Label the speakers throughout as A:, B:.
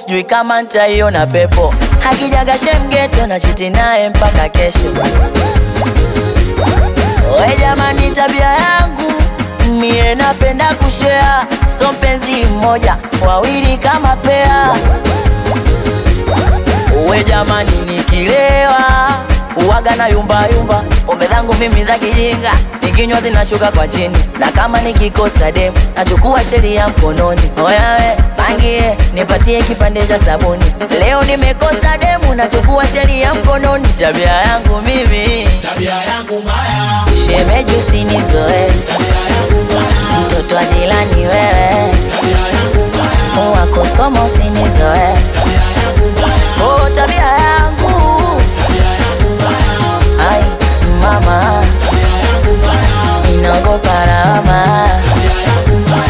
A: sijui kama nitaiona pepo. Hakijaga shemgeto na chiti naye mpaka kesho. We jamani, tabia yangu mie napenda kushare, so mpenzi mmoja wawili kama pea. We jamani, nikilewa uwaga na yumba yumba, pombe zangu mimi za kijinga, nikinywa zinashuka kwa chini. Na kama nikikosa demu nachukua sheria mkononi. Oya we pangie, nipatie kipande cha sabuni. Leo nimekosa demu nachukua sheria mkononi. Tabia yangu mimi,
B: tabia yangu mbaya.
A: Shemeji usinizoe,
B: tabia yangu mbaya.
A: mtoto wa jirani wewe,
B: tabia yangu mbaya.
A: wako somo usinizoe,
B: tabia yangu mbaya.
A: oh tabia yangu,
B: tabia yangu mbaya.
A: ai mama,
B: tabia yangu mbaya.
A: ninaogopa lawama.
B: tabia yangu mbaya.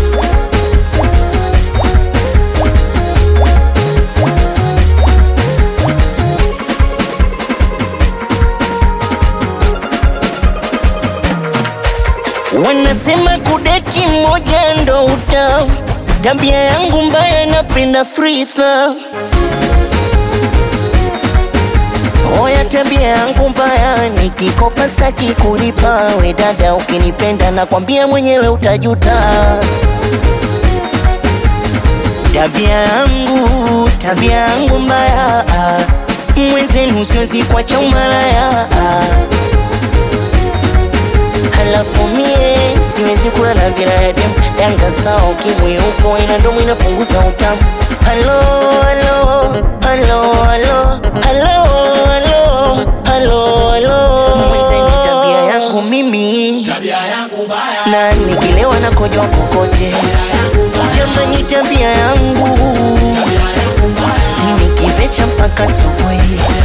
C: Wanasema kudeti moja ndo utamu, tabia yangu mbaya napenda free throw. Oya tabia yangu mbaya, nikikopa staki kulipa. We dada ukinipenda nakwambia mwenyewe utajuta. Tabia yangu mbaya, mwenzenu siwezi kuacha umalaya. Halafu mie siwezi kula na binadamu, danga sawa ukimwi upo ina ndomo inapunguza utamu. Hello, hello, hello, hello, hello, hello, hello, hello. Mwenzeni tabia yangu mimi,
B: tabia yangu mbaya.
C: na nikilewa na kojwa kokote. Jamani tabia yangu,
B: tabia yangu mbaya.
C: nikivecha mpaka asubuhi.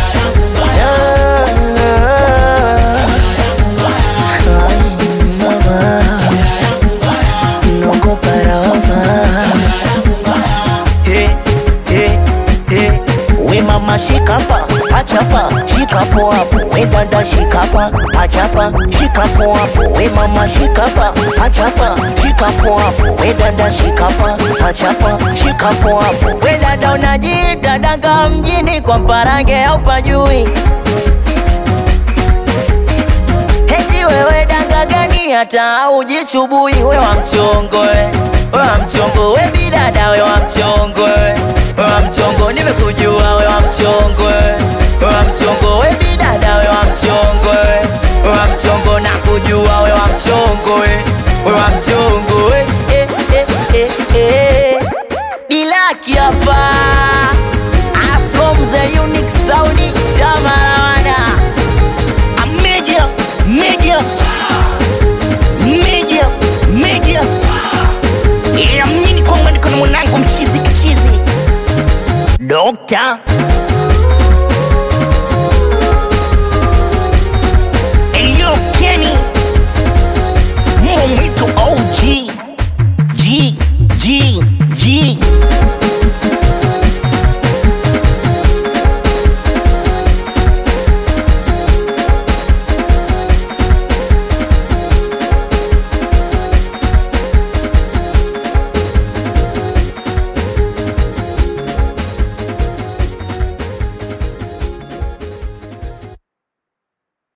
C: Shikapa, achapa, shikapo hapo. We dada shikapa, achapa, shikapo hapo. We mama shikapa, achapa, shikapo hapo. We dada shikapa, achapa, shikapo hapo.
A: We dada unajiita danga mjini, kwa mparange au pajui. Heti wewe danga gani hata ujichubui. We wa mchongo we wa mchongo, we bidada we wa mchongo we wa mchongo, nimekujua we wa mchongo we wa mchongo, we bidada we wa mchongo we wa mchongo, nakujua we wa mchongo we wa mchongo we Dilaki hapa, from the unique sound Chamarawana.
C: Media yeah, mimi kwamba niko na mwanangu mchizi kichizi Dokta Eyo Kenny Mwito OG G